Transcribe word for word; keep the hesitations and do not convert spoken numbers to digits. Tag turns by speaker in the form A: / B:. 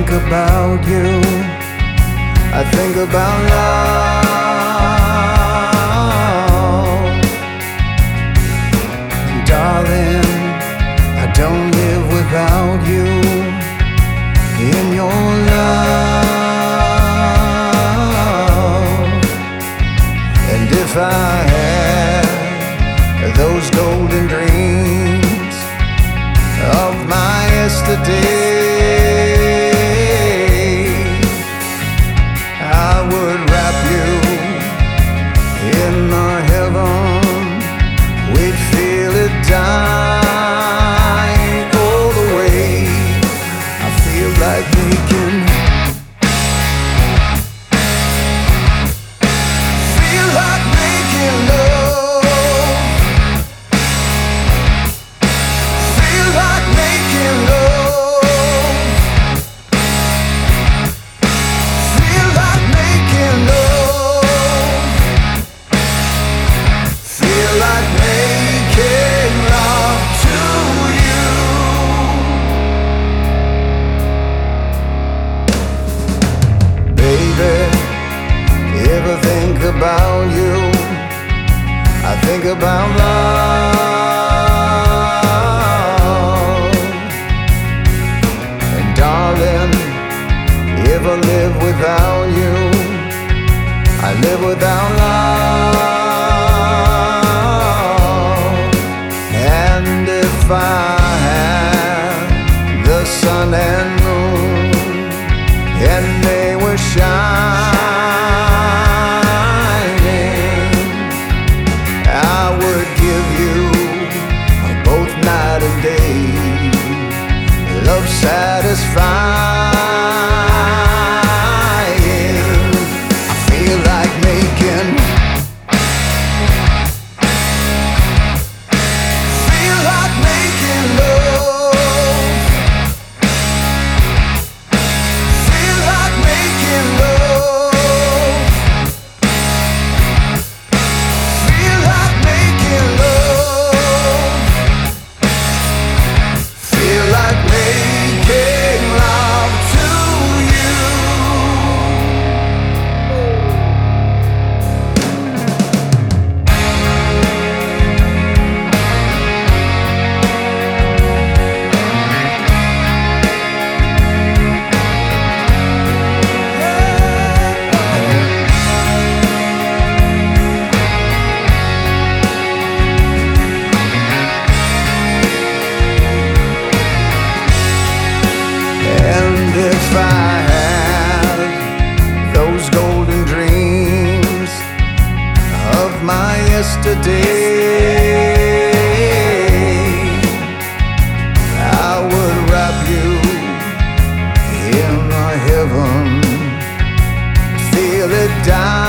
A: think about you, I think about love. Darling, I don't live without you in your love. And if I had those golden dreams of my yesterday, I would wrap you in the heaven. We'd feel it dying all the way. I feel like making Feel like making love. Feel like making love. Feel like making love. Feel like making love to you. Baby, ever think about you? I think about love. And darling, ever live without you? I live without love. And if I had the sun and moon, and they were shining, I would give you both night and day, love satisfying. I feel like making Feel like making love. Feel like making love. Feel like making love. Feel like making love to you. And if I had those golden dreams of my yesterday, I would wrap you in the heaven, feel it down.